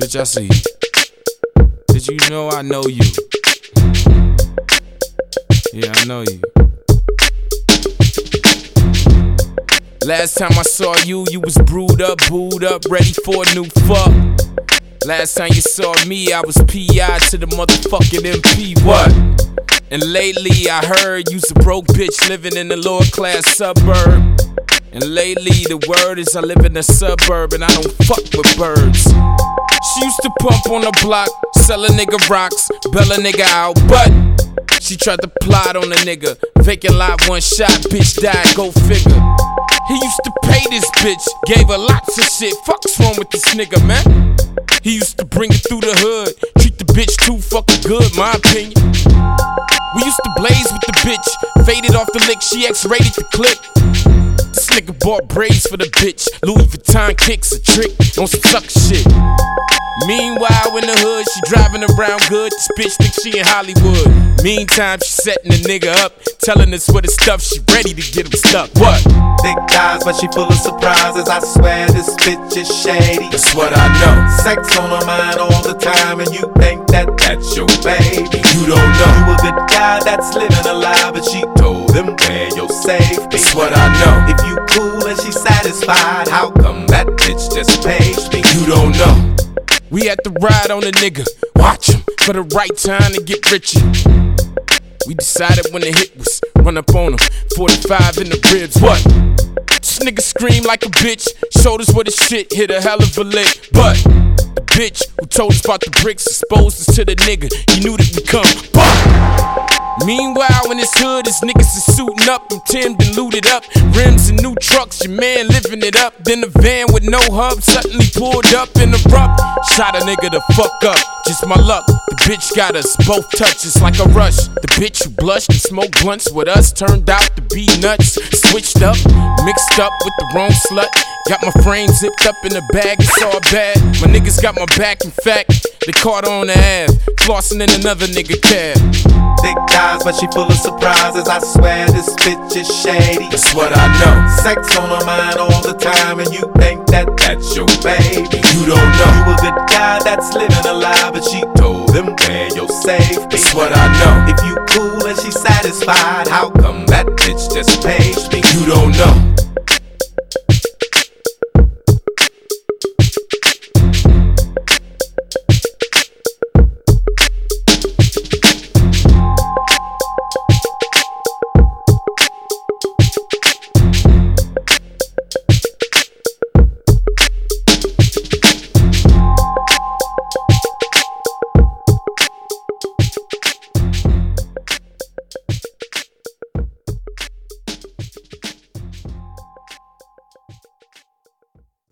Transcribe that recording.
Bitch, I see you. Did you know I know you? Yeah, I know you. Last time I saw you, you was brewed up, booed up, ready for a new fuck. Last time you saw me, I was PI to the motherfucking MP, what? And lately I heard you's a broke bitch living in the lower class suburb. And lately the word is I live in a suburb and I don't fuck with birds. She used to pump on the block, sell a nigga rocks, bail a nigga out, but she tried to plot on a nigga. Vacant lot, one shot, bitch died, go figure. He used to pay this bitch, gave her lots of shit. Fuck's wrong with this nigga, man? He used to bring it through the hood, treat the bitch too fucking good, my opinion. We used to blaze with the bitch, faded off the lick, she X-rated the clip. This nigga bought braids for the bitch, Louis Vuitton kicks a trick on some suck shit. Meanwhile in the hood, she driving around good, this bitch think she in Hollywood. Meantime, she setting the nigga up, telling us what the stuff, she ready to get him stuck. What? Thick thighs, but she full of surprises. I swear this bitch is shady. That's what I know. Sex on her mind all the time, and you think that that's your baby. You don't know. You a good guy that's living a lie, but she told him where your safe be. That's what I know. If you cool and she satisfied, how come that bitch just pays me? You don't know. We had to ride on a nigga, watch him for the right time to get richer. We decided when the hit was run up on him, 45 in the ribs. What? This nigga screamed like a bitch, showed us what his shit, hit a hell of a lick. But the bitch who told us about the bricks exposed us to the nigga. He knew that we come. But meanwhile in his hood, his niggas is suiting up, I'm Tim'd and looted up. Rims and new trucks, your man living it up. Then the van with no hub suddenly pulled up in the rough. Shot a nigga the fuck up, just my luck. The bitch got us both touches like a rush. The bitch who blushed and smoked blunts with us turned out to be nuts. Switched up, mixed up with the wrong slut. Got my frame zipped up in the bag, it's all bad. My niggas got my back, in fact, they caught her on the ass, flossing in another nigga cab. Thick thighs, but she full of surprises. I swear this bitch is shady. That's what I know. Sex on her mind all the time, and you think that that's your baby. You don't know. You a good guy that's living a lie, but she told him where your safe be. That's what I know. If you cool and she satisfied, how come that bitch just pays me? You don't know.